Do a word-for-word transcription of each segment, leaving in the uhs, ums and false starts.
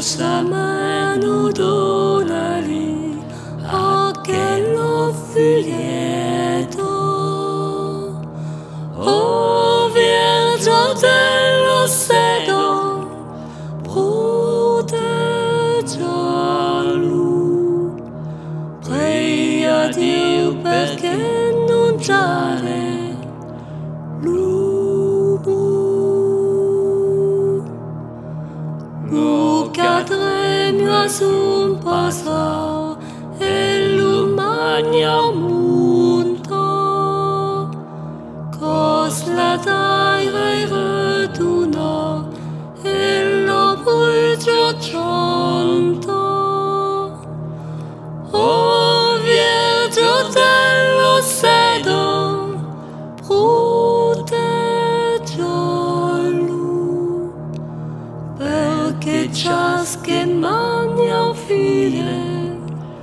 sa mano donali aquello figlietto. O Virgo dello Sedo, proteggialo. Preghi Dio perché non giale l'uomo. Lo cadremo su un passo e lo mangiamo. Cos la terra ritorna e lo brucia giunto. O Virgo dello Sedo, proteggialo, perché ciascun mangia figlie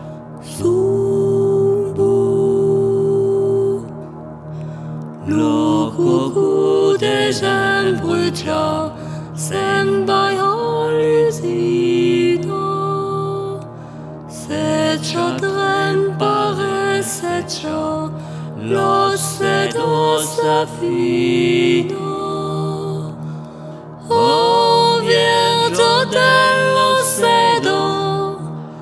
suo. Lo cucù de gen brucia sembra allusino. Se ciò tren pare se ciò lo sedo s'affino. O Virgo dello Sedo,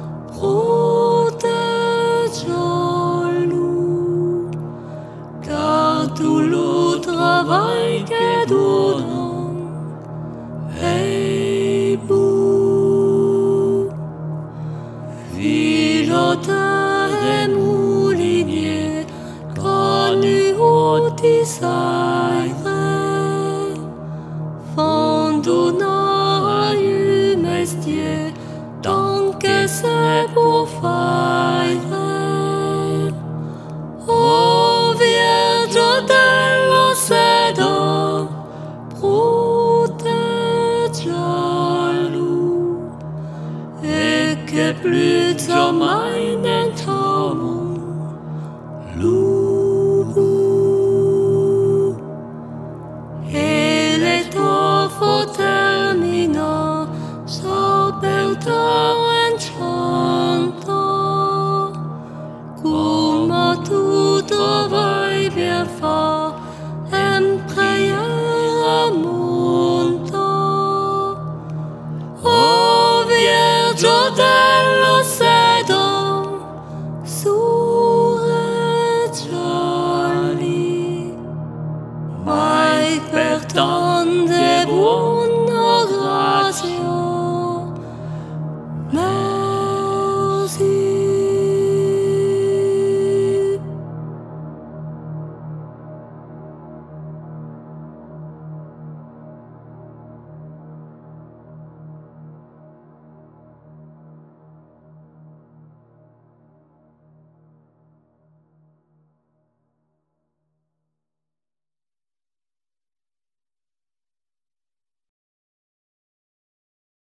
proteggialo, car tu lo travail che duro è beau. Filote e mulinier, connu ti sai, fondona